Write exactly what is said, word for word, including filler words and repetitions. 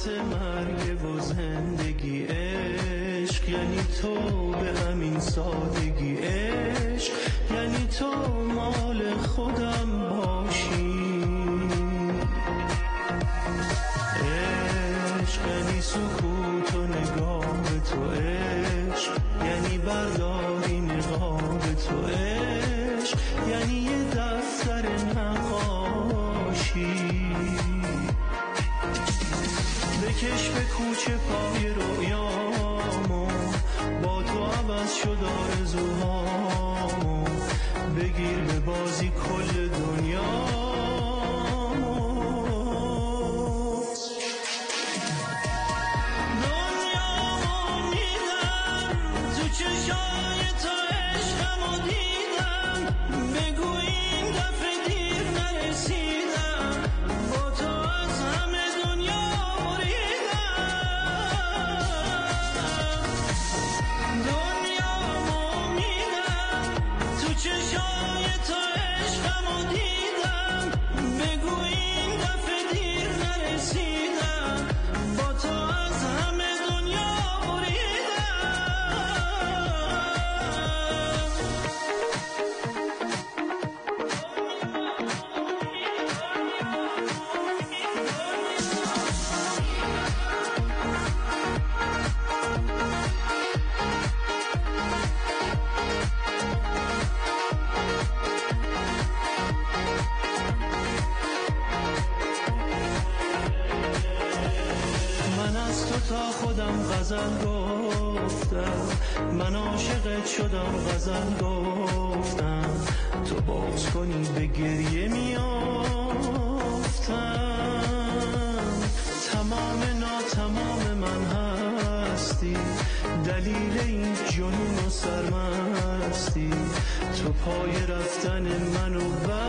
وسط مرگ و زندگی. عشق یعنی تو به همین سادگی. عشق یعنی تو مال خودم باشی. عشق یعنی سکوت و نگاه تو. عشق یعنی برداری نقاب تو. عشق یعنی یه دفتر نقاشی. بکش به کوچه پای رویامو، با تو عوض شد آرزوهامو. بگیر به بازی کل دنیامو. دنیامو میدم تو چشای تو، عشقمو دیدم. بگو این دفعه دیر نرسیدم، با تو از همه دنیا چشای تو عشقمو دیدم. بگو این دفعه دیر نرسیدم، با تو از همه دنیا تا خودم غزل گفتم. من عاشقت شدم غزل گفتم. تو باز کنی به گریه میافتم. تمام ناتمام من هستی، دلیل این جنون و سرمستی. تو پای رفتن منو